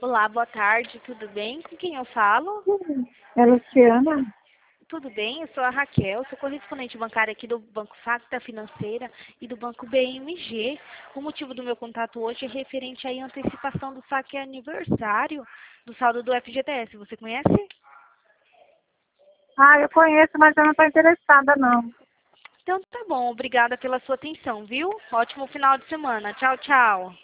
Olá, boa tarde, tudo bem? Com quem eu falo? É Luciana? Tudo bem? Eu sou a Raquel, sou correspondente bancária aqui do Banco Facta Financeira e do Banco BMG. O motivo do meu contato hoje é referente à antecipação do saque aniversário do saldo do FGTS. Você conhece? Ah, eu conheço, mas eu não estou interessada, não. Então tá bom, obrigada pela sua atenção, viu? Ótimo final de semana. Tchau, tchau.